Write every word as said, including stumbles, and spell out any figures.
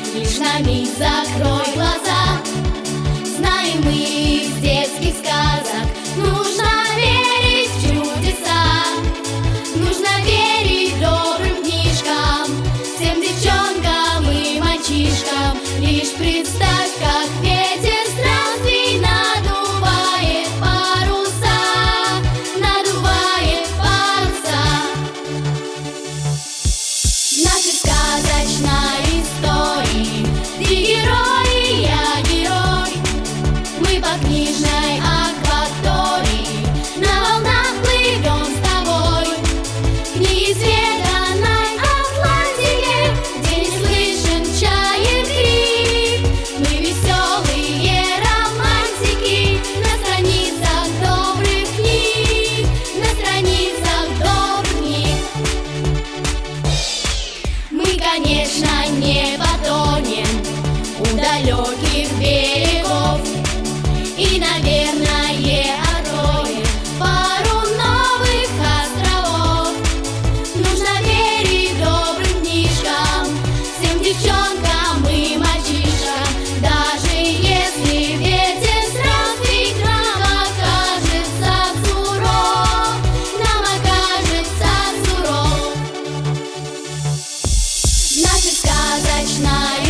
Лишь на миг закрой глаза. Знаем мы из детских сказок, нужно верить в чудеса. Нужно верить добрым книжкам, всем девчонкам и мальчишкам. Лишь представь, как ветер странствий надувает паруса, надувает паруса. В нашей сказочной истории ты герой, и я герой. Мы по книжной акватории на волнах плывем с тобой к неизведанной Атлантике, где не слышен чаек крик. Мы веселые романтики на страницах добрых книг, на страницах добрых книг. Мы, конечно, не потонем у далеких берегов и, наверное, откроем пару новых островов. Нужно верить добрым книжкам, всем девчонкам и мальчишкам. Даже если ветер странствий к нам окажется суров, нам окажется суров. В нашей сказочной